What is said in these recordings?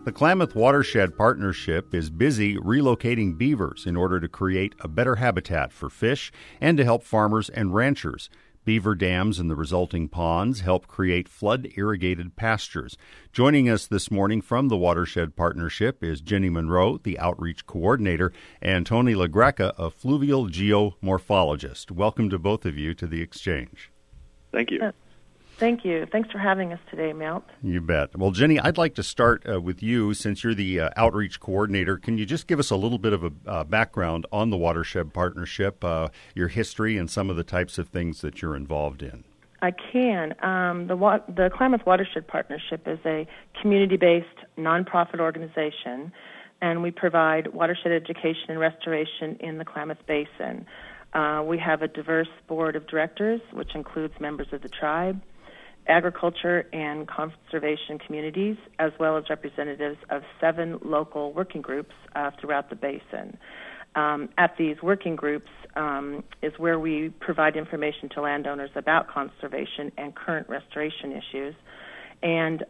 The Klamath Watershed Partnership is busy relocating beavers in order to create a better habitat for fish and to help farmers and ranchers. Beaver dams and the resulting ponds help create flood-irrigated pastures. Joining us this morning from the Watershed Partnership is Jenny Monroe, the Outreach Coordinator, and Tony LaGreca, a fluvial geomorphologist. Welcome to both of you to the Exchange. Thank you. Thank you. Thanks for having us today, Milt. You bet. Well, Jenny, I'd like to start with you since you're the Outreach Coordinator. Can you just give us a little bit of a background on the Watershed Partnership, your history, and some of the types of things that you're involved in? I can. The Klamath Watershed Partnership is a community-based nonprofit organization, and we provide watershed education and restoration in the Klamath Basin. We have a diverse board of directors, which includes members of the tribe, agriculture and conservation communities, as well as representatives of 7 local working groups throughout the basin. At these working groups is where we provide information to landowners about conservation and current restoration issues, and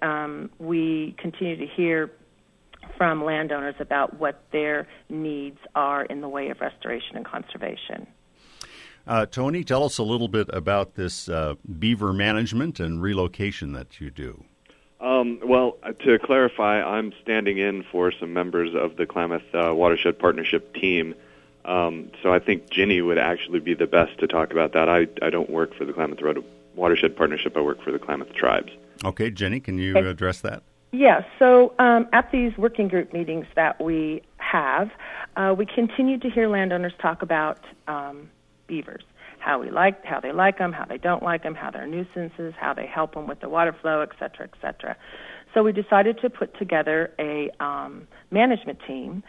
we continue to hear from landowners about what their needs are in the way of restoration and conservation. Tony, tell us a little bit about this beaver management and relocation that you do. Well, to clarify, I'm standing in for some members of the Klamath Watershed Partnership team. So I think Jenny would actually be the best to talk about that. I don't work for the Klamath Watershed Partnership. I work for the Klamath Tribes. Okay, Jenny, can you address that? Yeah, so at these working group meetings that we have, we continue to hear landowners talk about beavers, how they like them, how they don't like them, how they're nuisances, how they help them with the water flow, et cetera, et cetera. So we decided to put together a management team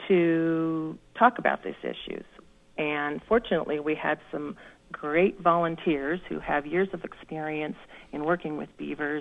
to talk about these issues. And fortunately, we had some great volunteers who have years of experience in working with beavers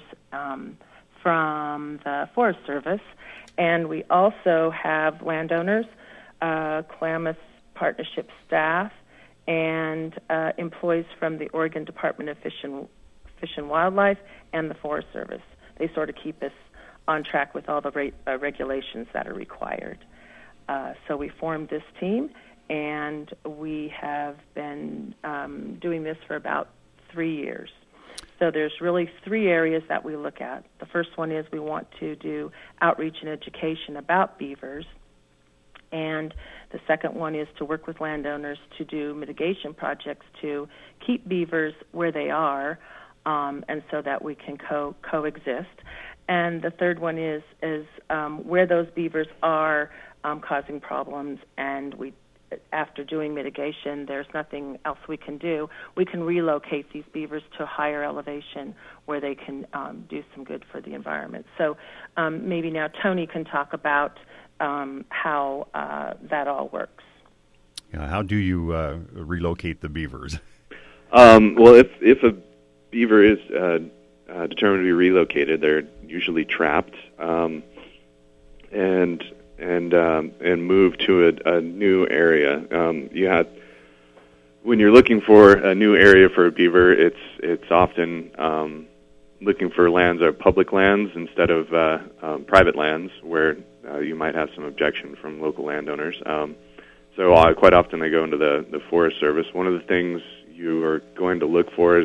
from the Forest Service. And we also have landowners, Klamath Partnership staff, and employees from the Oregon Department of Fish and Wildlife and the Forest Service. They sort of keep us on track with all the regulations that are required. So we formed this team, and we have been doing this for about 3 years. So there's really 3 areas that we look at. The first one is we want to do outreach and education about beavers. And the second one is to work with landowners to do mitigation projects to keep beavers where they are, and so that we can coexist. And the third one is where those beavers are causing problems, and after doing mitigation, there's nothing else we can do. We can relocate these beavers to a higher elevation where they can do some good for the environment. So maybe now Tony can talk about how that all works. Yeah, how do you relocate the beavers? Well, if a beaver is determined to be relocated, they're usually trapped and moved to a new area. When you're looking for a new area for a beaver, it's often looking for lands or public lands instead of private lands where you might have some objection from local landowners. So quite often they go into the Forest Service. One of the things you are going to look for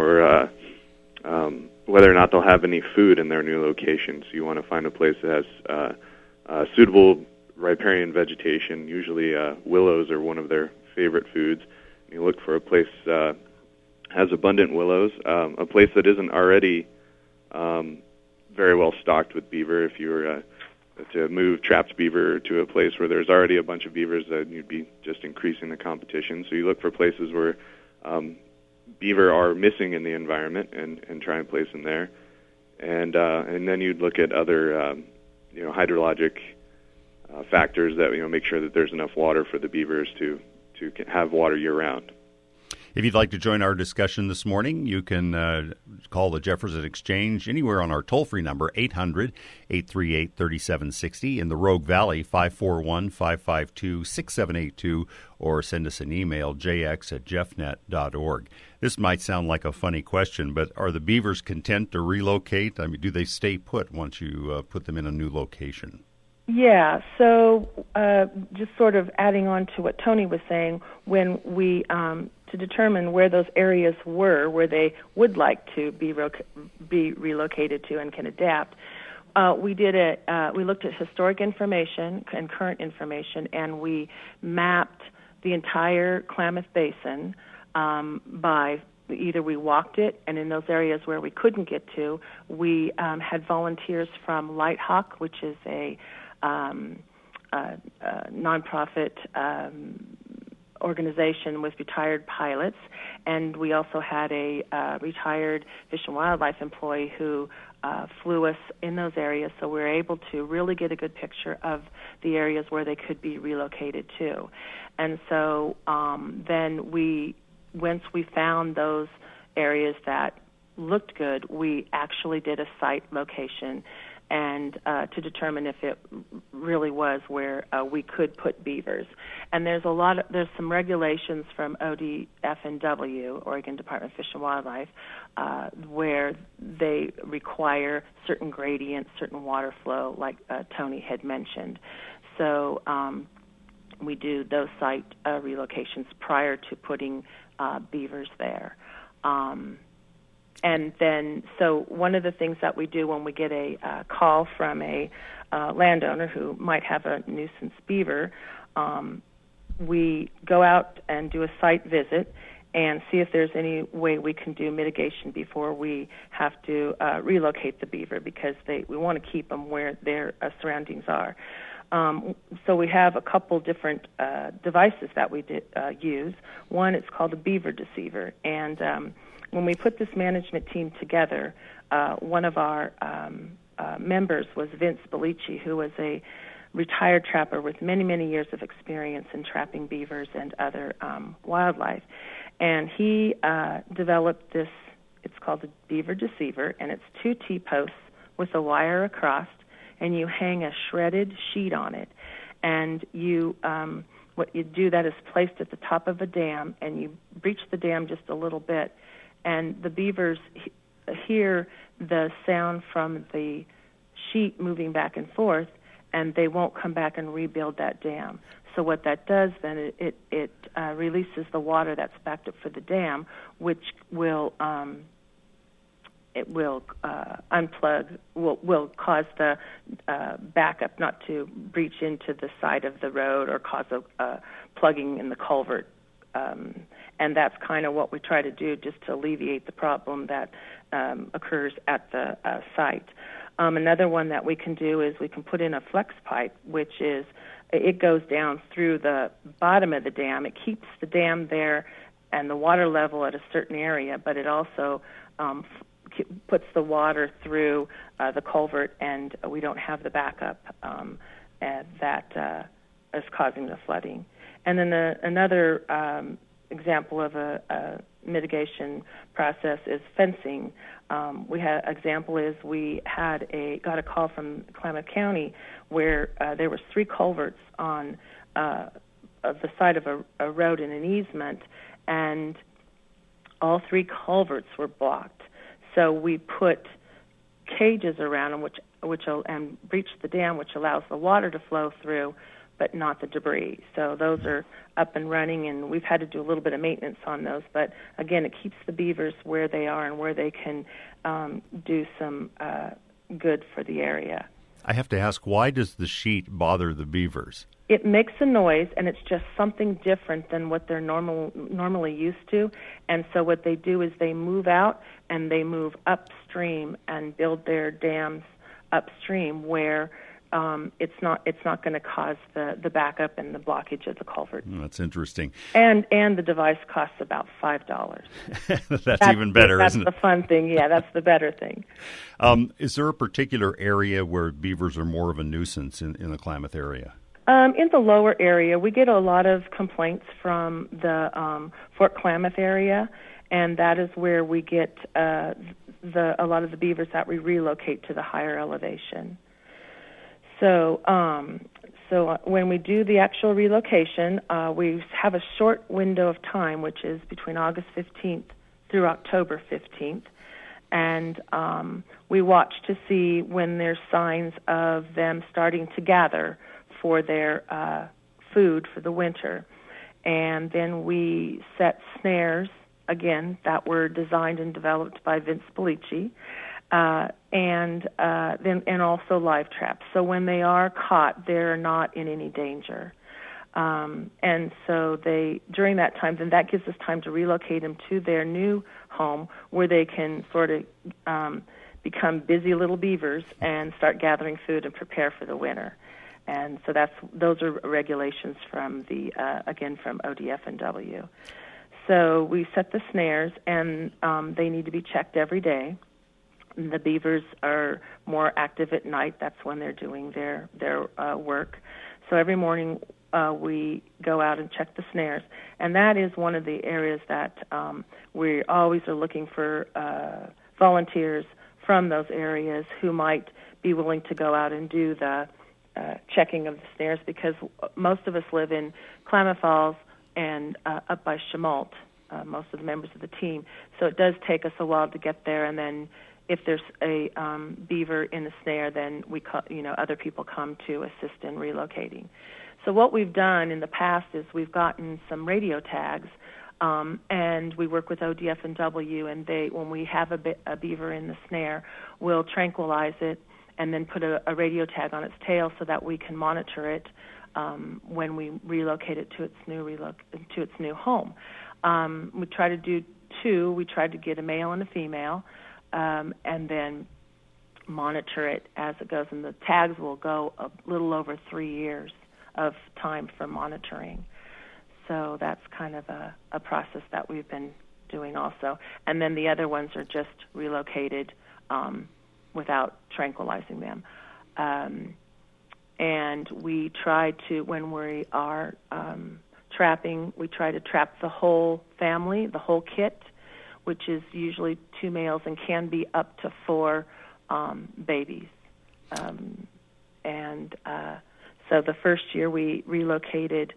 whether or not they'll have any food in their new location. So you want to find a place that has suitable riparian vegetation. Usually willows are one of their favorite foods. And you look for a place that has abundant willows, a place that isn't already very well stocked with beaver. If you were to move trapped beaver to a place where there's already a bunch of beavers, then you'd be just increasing the competition. So you look for places where beaver are missing in the environment and try and place them there. And then you'd look at other hydrologic factors that make sure that there's enough water for the beavers to have water year round. If you'd like to join our discussion this morning, you can call the Jefferson Exchange anywhere on our toll-free number, 800-838-3760. In the Rogue Valley, 541-552-6782, or send us an email, jx@jeffnet.org. This might sound like a funny question, but are the beavers content to relocate? I mean, do they stay put once you put them in a new location? Yeah, so just sort of adding on to what Tony was saying, when we to determine where those areas were, where they would like to be relocated to and can adapt, we looked at historic information and current information, and we mapped the entire Klamath Basin by either we walked it, and in those areas where we couldn't get to, we had volunteers from Lighthawk, which is a nonprofit organization with retired pilots, and we also had a retired Fish and Wildlife employee who flew us in those areas, so we were able to really get a good picture of the areas where they could be relocated to. And so then once we found those areas that looked good, we actually did a site location and to determine if it really was where we could put beavers. And there's some regulations from ODF&W, Oregon Department of Fish and Wildlife, where they require certain gradients, certain water flow, like Tony had mentioned. So we do those site relocations prior to putting beavers there. And then, so one of the things that we do when we get a call from a landowner who might have a nuisance beaver, we go out and do a site visit and see if there's any way we can do mitigation before we have to relocate the beaver, because we want to keep them where their surroundings are. So we have a couple different devices that we use. One, it's called a beaver deceiver, and when we put this management team together, one of our members was Vince Bellicci, who was a retired trapper with many, many years of experience in trapping beavers and other wildlife. And he developed this, it's called a beaver deceiver, and it's 2 T-posts with a wire across, and you hang a shredded sheet on it. And what you do, that is placed at the top of a dam, and you breach the dam just a little bit, and the beavers hear the sound from the sheet moving back and forth, and they won't come back and rebuild that dam. So what that does then, it releases the water that's backed up for the dam, which will unplug, will cause the backup not to breach into the side of the road or cause a plugging in the culvert. And that's kind of what we try to do, just to alleviate the problem that occurs at the site. Another one that we can do is we can put in a flex pipe, which is, it goes down through the bottom of the dam. It keeps the dam there and the water level at a certain area, but it also puts the water through the culvert, and we don't have the backup that is causing the flooding. And then another example of a mitigation process is fencing. We got a call from Klamath County where there was 3 culverts on the side of a road in an easement, and all 3 culverts were blocked. So we put cages around them, and breached the dam, which allows the water to flow through, but not the debris. So those are up and running, and we've had to do a little bit of maintenance on those. But again, it keeps the beavers where they are and where they can do some good for the area. I have to ask, why does the sheet bother the beavers? It makes a noise, and it's just something different than what they're normally used to. And so what they do is they move out and they move upstream and build their dams upstream, where it's not going to cause the backup and the blockage of the culvert. That's interesting. And the device costs about $5. That's even better, isn't it? That's the fun thing. Yeah, that's the better thing. Is there a particular area where beavers are more of a nuisance in the Klamath area? In the lower area, we get a lot of complaints from the Fort Klamath area, and that is where we get a lot of the beavers that we relocate to the higher elevation. So when we do the actual relocation, we have a short window of time, which is between August 15th through October 15th, and we watch to see when there's signs of them starting to gather for their food for the winter. And then we set snares, again, that were designed and developed by Vince Bellicci, and also live traps. So when they are caught, they're not in any danger. And so during that time, then that gives us time to relocate them to their new home where they can sort of become busy little beavers and start gathering food and prepare for the winter. And so those are regulations from from ODF&W. So we set the snares, and they need to be checked every day. The beavers are more active at night. That's when they're doing their work. So every morning we go out and check the snares, and that is one of the areas that we always are looking for volunteers from those areas who might be willing to go out and do the checking of the snares, because most of us live in Klamath Falls and up by Chemult, most of the members of the team. So it does take us a while to get there, and then if there's a beaver in the snare, then other people come to assist in relocating. So what we've done in the past is we've gotten some radio tags, and we work with ODF&W, and when we have a beaver in the snare, we'll tranquilize it and then put a radio tag on its tail so that we can monitor it when we relocate it to its new home. We try to do two. We tried to get a male and a female, and then monitor it as it goes. And the tags will go a little over 3 years of time for monitoring. So that's kind of a process that we've been doing also. And then the other ones are just relocated without tranquilizing them. And we try to, when we are trapping, we try to trap the whole family, the whole kit, which is usually 2 males and can be up to 4 babies. So the first year we relocated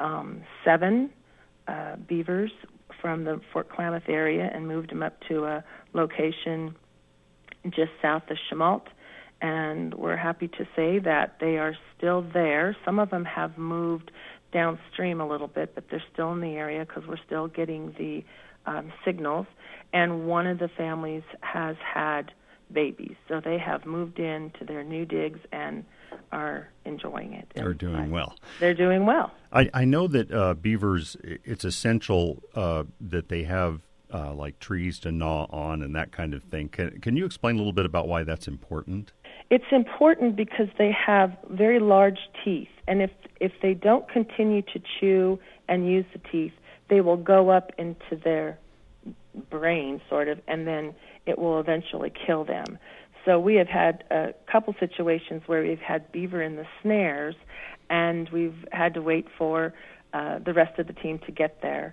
7 beavers from the Fort Klamath area and moved them up to a location just south of Chemult, and we're happy to say that they are still there. Some of them have moved downstream a little bit, but they're still in the area because we're still getting the signals, and one of the families has had babies, so they have moved into their new digs and are enjoying it. They're doing well. They're doing well. I know that beavers, it's essential that they have like trees to gnaw on and that kind of thing. Can you explain a little bit about why that's important? It's important because they have very large teeth, and if they don't continue to chew and use the teeth, they will go up into their brain, sort of, and then it will eventually kill them. So we have had a couple situations where we've had beaver in the snares, and we've had to wait for the rest of the team to get there.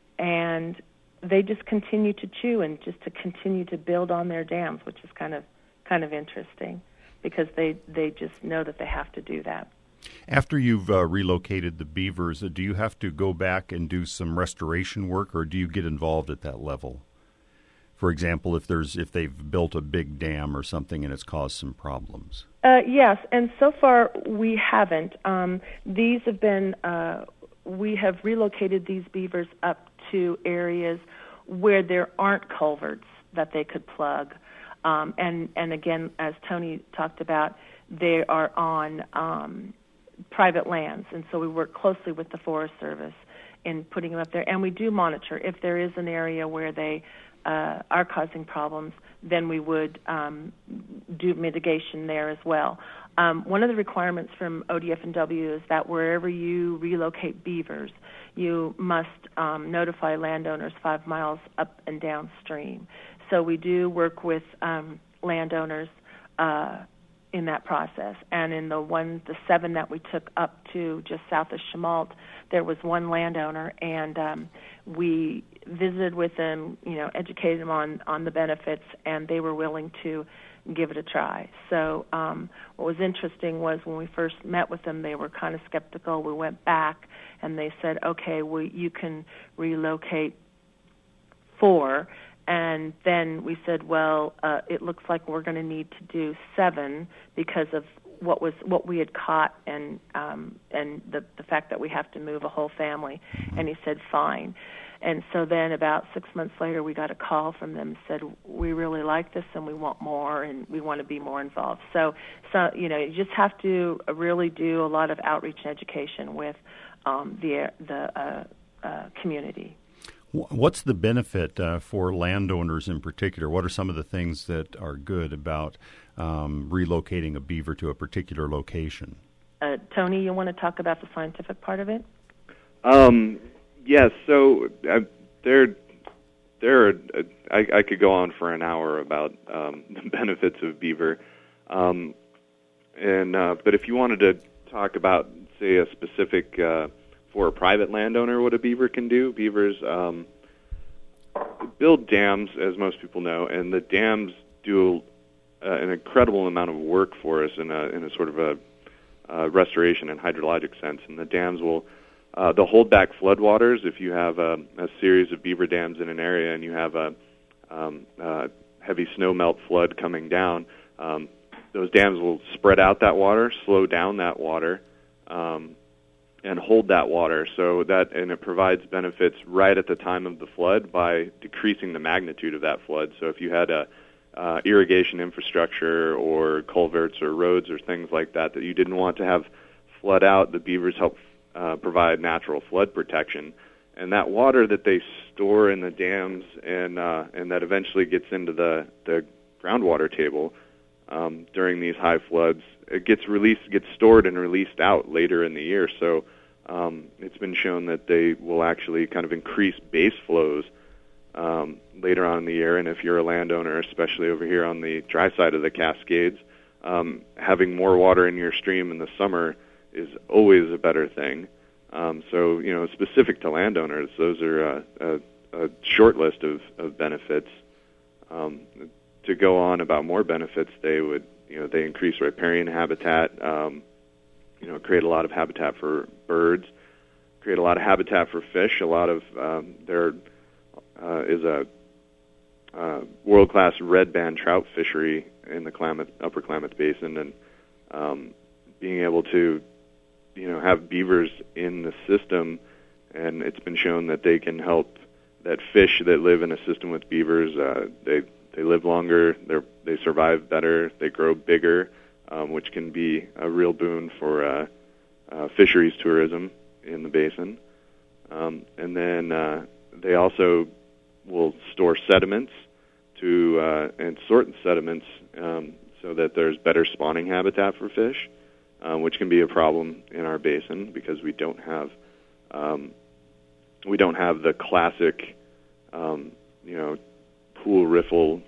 And they just continue to chew and just to continue to build on their dams, which is kind of interesting because they just know that they have to do that. After you've relocated the beavers, do you have to go back and do some restoration work, or do you get involved at that level? For example, if they've built a big dam or something and it's caused some problems. Yes, and so far we haven't. These have been we have relocated these beavers up to areas where there aren't culverts that they could plug. And again, as Tony talked about, they are on private lands, and so we work closely with the Forest Service in putting them up there. And we do monitor. If there is an area where they are causing problems, then we would do mitigation there as well. One of the requirements from ODF&W is that wherever you relocate beavers, you must notify landowners 5 miles up and downstream. So we do work with landowners in that process. And in the 7 that we took up to just south of Chemalt, there was one landowner, and we visited with them, educated them on the benefits, and they were willing to give it a try. So what was interesting was when we first met with them, they were kind of skeptical. We went back, and they said, okay, well, you can relocate 4. And then we said, well, it looks like we're going to need to do 7 because of what we had caught, and the fact that we have to move a whole family. And he said, fine. And so then about 6 months later, we got a call from them and said, we really like this and we want more and we want to be more involved. So you just have to really do a lot of outreach and education with the community. What's the benefit for landowners in particular? What are some of the things that are good about relocating a beaver to a particular location? Tony, you want to talk about the scientific part of it? Yes. So I could go on for an hour about the benefits of beaver, but if you wanted to talk about, say, a specific for a private landowner, what a beaver can do, beavers build dams, as most people know, and the dams do an incredible amount of work for us in a sort of a restoration and hydrologic sense. And the dams will they'll hold back floodwaters. If you have a series of beaver dams in an area and you have a heavy snowmelt flood coming down, those dams will spread out that water, slow down that water, and hold that water. And it provides benefits right at the time of the flood by decreasing the magnitude of that flood. So if you had a irrigation infrastructure or culverts or roads or things like that you didn't want to have flood out, the beavers help provide natural flood protection. And that water that they store in the dams and that eventually gets into the groundwater table during these high floods, it gets stored and released out later in the year. So it's been shown that they will actually kind of increase base flows later on in the year. And if you're a landowner, especially over here on the dry side of the Cascades, having more water in your stream in the summer is always a better thing. So, specific to landowners, those are a short list of benefits. To go on about more benefits, they increase riparian habitat, create a lot of habitat for birds, create a lot of habitat for fish. A lot of there is a world-class red band trout fishery in the Upper Klamath Basin, and being able to have beavers in the system, and it's been shown that they can help that fish that live in a system with beavers. They live longer, they survive better, they grow bigger, which can be a real boon for fisheries tourism in the basin. And then they also will store sediments and sort sediments so that there's better spawning habitat for fish, which can be a problem in our basin because we don't have the classic pool riffle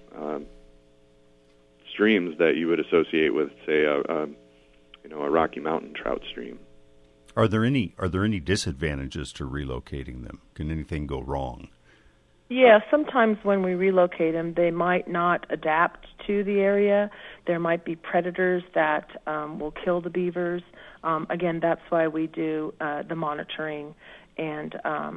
streams that you would associate with, say, a Rocky Mountain trout stream. Are there any disadvantages to relocating them? Can anything go wrong? Yeah, sometimes when we relocate them, they might not adapt to the area. There might be predators that will kill the beavers. Again, that's why we do the monitoring and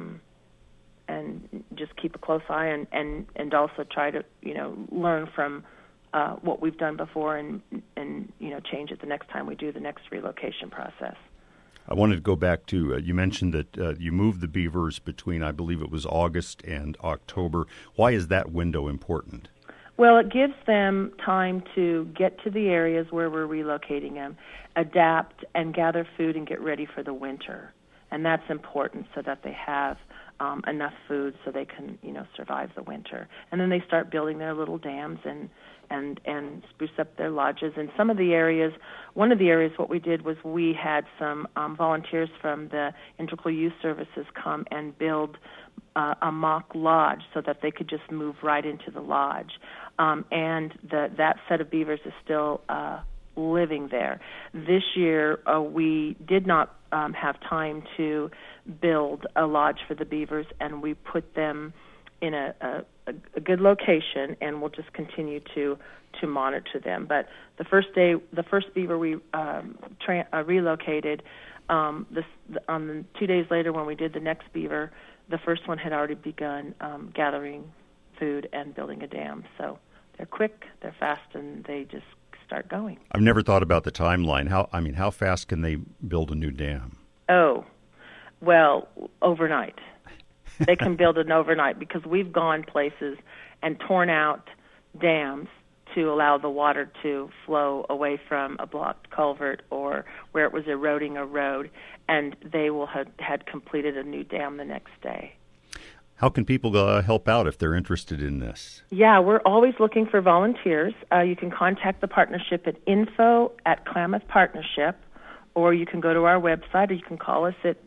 just keep a close eye and also try to learn from what we've done before and change it the next time we do the next relocation process. I wanted to go back to, you mentioned that you moved the beavers between, I believe it was August and October. Why is that window important? Well, it gives them time to get to the areas where we're relocating them, adapt, and gather food and get ready for the winter. And that's important so that they have enough food so they can, survive the winter. And then they start building their little dams and spruce up their lodges. And some of the areas, one of the areas, what we did was we had some volunteers from the Integral Youth Services come and build a mock lodge so that they could just move right into the lodge. And that set of beavers is still living there. This year, we did not have time to build a lodge for the beavers, and we put them in a good location, and we'll just continue to monitor them. But the first beaver we relocated, on the 2 days later when we did the next beaver, the first one had already begun gathering food and building a dam. So they're quick, they're fast, and they just start going. I've never thought about the timeline. How fast can they build a new dam? Oh, well, overnight. They can build it overnight, because we've gone places and torn out dams to allow the water to flow away from a blocked culvert or where it was eroding a road, and they will have had completed a new dam the next day. How can people help out if they're interested in this? Yeah, we're always looking for volunteers. You can contact the partnership at info@Klamath Partnership, or you can go to our website, or you can call us at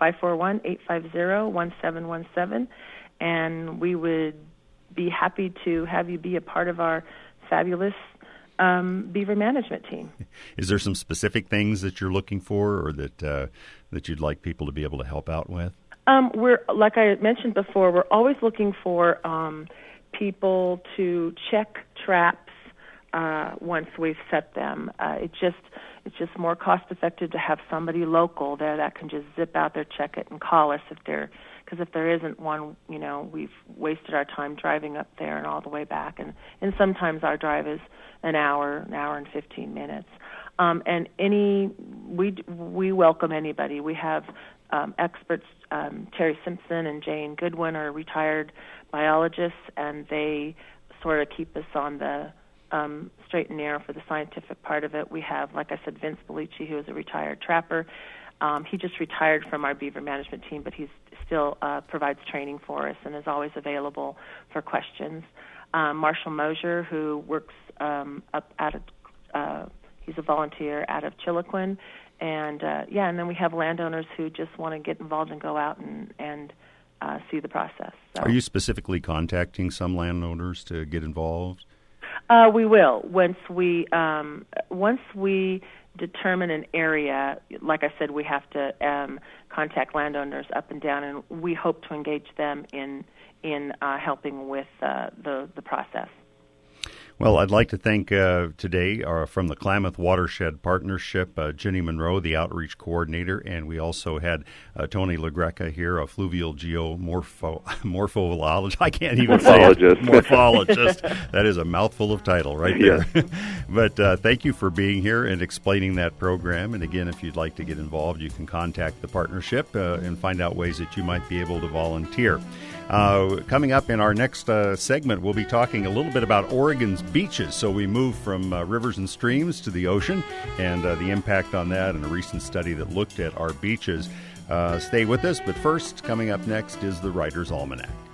541-850-1717, and we would be happy to have you be a part of our fabulous beaver management team. Is there some specific things that you're looking for, or that you'd like people to be able to help out with? We're, like I mentioned before, we're always looking for people to check traps once we've set them. It's just more cost effective to have somebody local there that can just zip out there, check it, and call us because if there isn't one, we've wasted our time driving up there and all the way back, and sometimes our drive is an hour and 15 minutes. And we welcome anybody. We have experts. Terry Simpson and Jane Goodwin are retired biologists, and they sort of keep us on the straight and narrow for the scientific part of it. We have, like I said, Vince Bellucci, who is a retired trapper. He just retired from our beaver management team, but he still provides training for us and is always available for questions. Marshall Mosier, who works up at he's a volunteer out of Chiloquin. And then we have landowners who just want to get involved and go out and see the process. So. Are you specifically contacting some landowners to get involved? We will. Once we determine an area, like I said, we have to contact landowners up and down, and we hope to engage them in helping with the process. Well, I'd like to thank today from the Klamath Watershed Partnership, Jenny Monroe, the Outreach Coordinator, and we also had Tony LaGreca here, a fluvial morphologist. I can't even say it. Morphologist. That is a mouthful of title right there. Yeah. But thank you for being here and explaining that program. And again, if you'd like to get involved, you can contact the partnership and find out ways that you might be able to volunteer. Coming up in our next segment, we'll be talking a little bit about Oregon's beaches. So we move from rivers and streams to the ocean and the impact on that, and a recent study that looked at our beaches. Stay with us, but first, coming up next is the Writer's Almanac.